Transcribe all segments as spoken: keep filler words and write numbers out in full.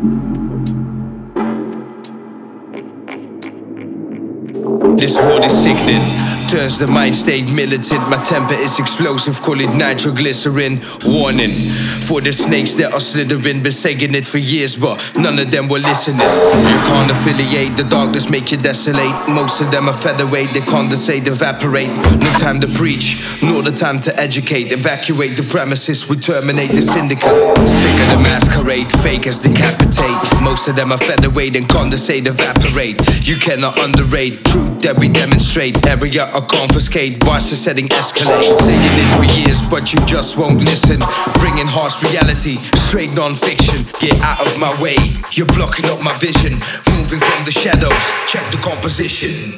This world is sickening, turns the mind state militant. My temper is explosive, call it nitroglycerin. Warning, for the snakes that are slithering. Been saying it for years, but none of them were listening. You can't affiliate, the darkness make you desolate. Most of them are featherweight, they condensate, evaporate. No time to preach, nor the time to educate. Evacuate the premises, we terminate the syndicate. Sick of the masquerade, fake as decapitate. Most of them are featherweight and condensate, evaporate. You cannot underrate truth that we demonstrate. Area or confiscate, watch the setting escalate. Saying it for years, but you just won't listen. Bringing harsh reality, straight non-fiction. Get out of my way, you're blocking up my vision. Moving from the shadows, check the composition.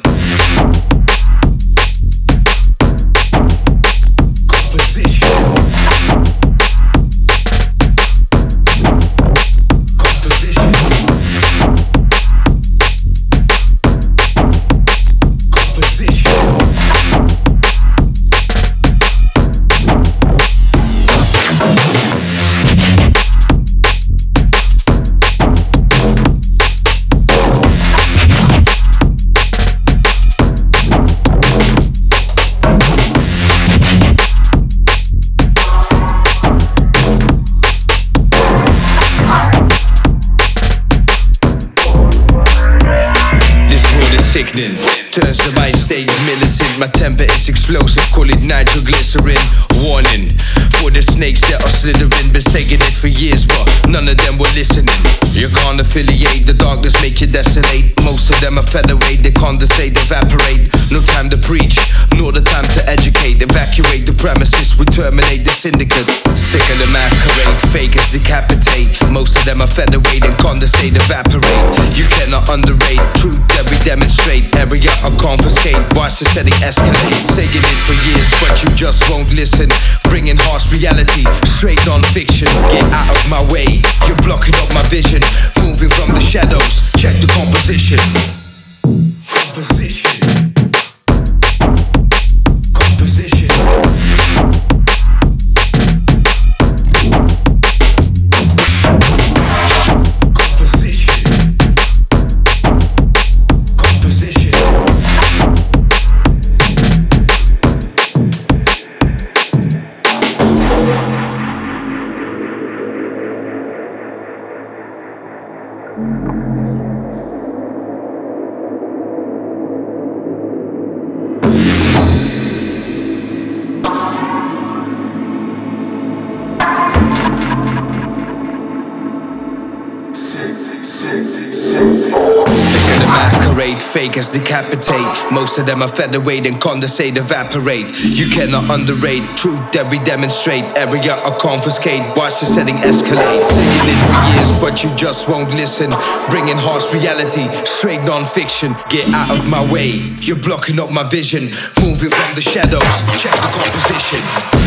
Composition. Sickening, turns the mind state militant. My temper is explosive, call it nitroglycerin. Warning, for the snakes that are slithering. Been saying it for years, but none of them were listening. You can't affiliate, the darkness make you desolate. Most of them are featherweight, they condensate, evaporate. No time to preach, nor the time to educate. Evacuate the premises, we terminate the syndicate. Sick of the masquerade, fake as decapitate. Most of them are featherweight and condensate, evaporate. You cannot underrate truth that we demonstrate. Area or confiscate, watch the setting escalate. Saying it for years, but you just won't listen. Bringing harsh reality, straight non-fiction. Get out of my way, you're blocking up my vision. Moving from the shadows, check the composition. Composition. Composition. Sick of the masquerade, fake as decapitate. Most of them are featherweight and condensate, evaporate. You cannot underrate truth that we demonstrate. Area or confiscate, watch the setting escalate. Saying it for years, but you just won't listen. Bringing harsh reality, straight non-fiction. Get out of my way, you're blocking up my vision. Moving from the shadows, check the composition.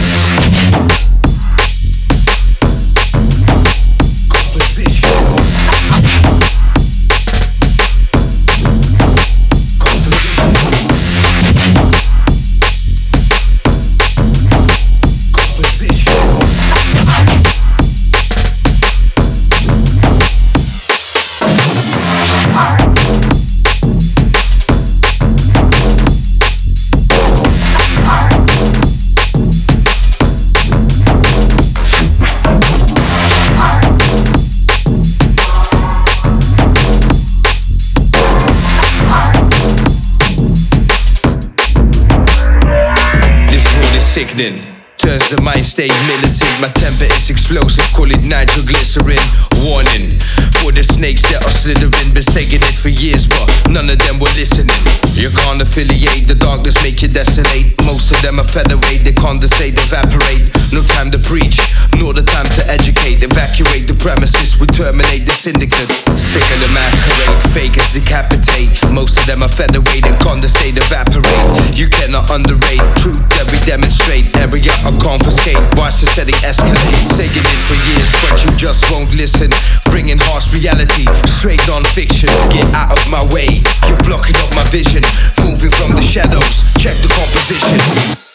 Sickening, turns the mind state militant. My temper is explosive, call it nitroglycerin. Warning, for the snakes that are slithering. Been saying it for years, but none of them were listening. You can't affiliate, the darkness make you desolate. Most of them are featherweight, they condensate, evaporate. No time to preach, nor the time to educate. Evacuate the premises, we terminate the syndicate. Sick of the masquerade, fake as decapitate. Most of them are featherweight and condensate, evaporate. You cannot underrate truth that we demonstrate. Area or confiscate, watch the setting escalate. Saying it for years, but you just won't listen. Bringing harsh reality, straight non-fiction. Get out of my way, you're blocking up my vision. Moving from the shadows, check the composition.